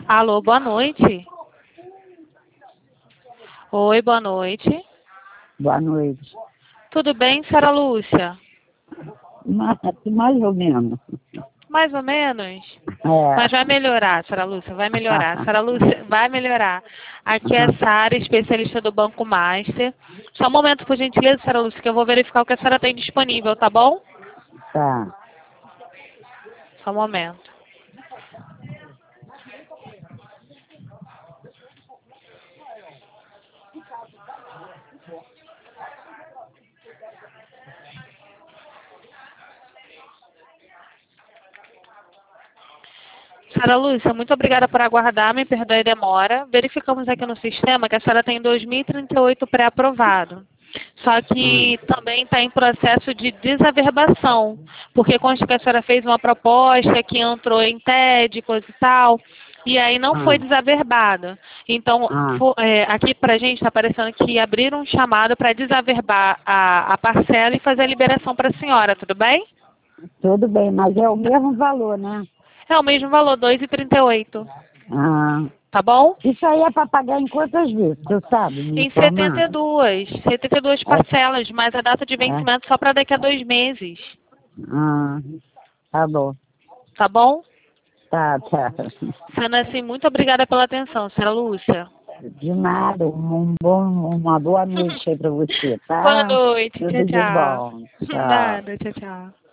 Alô, boa noite. Oi, boa noite. Boa noite. Tudo bem, senhora Lúcia? Mais ou menos. Mais ou menos. É. Mas vai melhorar, senhora Lúcia, vai melhorar. Senhora Lúcia, vai melhorar. Aqui é a Sara, especialista do Banco Master. Só um momento, por gentileza, senhora Lúcia, que eu vou verificar o que a senhora tem disponível, tá bom? Tá. Só um momento. Senhora Lúcia, muito obrigada por aguardar, me perdoe a demora. Verificamos aqui no sistema que a senhora tem 2038 pré-aprovado. Só que também está em processo de desaverbação, porque consta que a senhora fez uma proposta que entrou em TED, coisa e tal, e aí não foi desaverbada. Então, aqui para a gente está aparecendo que abriram um chamado para desaverbar a parcela e fazer a liberação para a senhora, tudo bem? Tudo bem, mas é o mesmo valor, né? É o mesmo valor, 2,38. Ah. Tá bom? Isso aí é para pagar em quantas vezes, tu sabe me Em informar? 72 parcelas, mas a data de vencimento só para daqui a 2 meses. Ah, tá bom. Tá bom? Tá. Sendo assim, muito obrigada pela atenção, senhora Lúcia. De nada, uma boa noite aí para você, tá? Boa noite, Tudo tchau, de tchau. bom. Tchau. Nada, tchau, tchau.